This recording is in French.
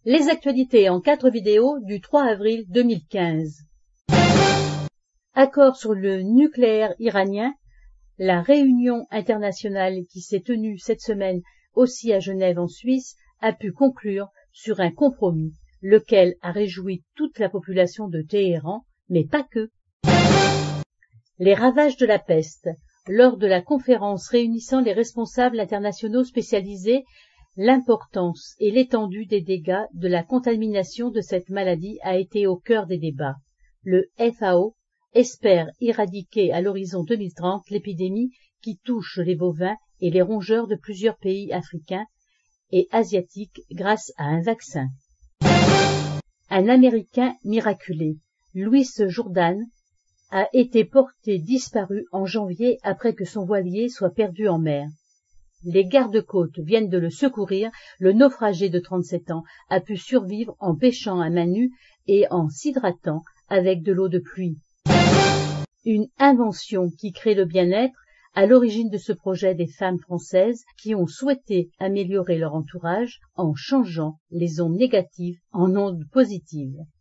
Les actualités en 4 vidéos du 3 avril 2015. Accord sur le nucléaire iranien. La réunion internationale qui s'est tenue cette semaine aussi à Genève en Suisse a pu conclure sur un compromis, lequel a réjoui toute la population de Téhéran, mais pas que. Les ravages de la peste. Lors de la conférence réunissant les responsables internationaux spécialisés, l'importance et l'étendue des dégâts de la contamination de cette maladie a été au cœur des débats. Le FAO espère éradiquer à l'horizon 2030 l'épidémie qui touche les bovins et les rongeurs de plusieurs pays africains et asiatiques grâce à un vaccin. Un Américain miraculé, Louis Jourdain, a été porté disparu en janvier après que son voilier soit perdu en mer. Les gardes-côtes viennent de le secourir. Le naufragé de 37 ans a pu survivre en pêchant à main nue et en s'hydratant avec de l'eau de pluie. Une invention qui crée le bien-être, à l'origine de ce projet des femmes françaises qui ont souhaité améliorer leur entourage en changeant les ondes négatives en ondes positives.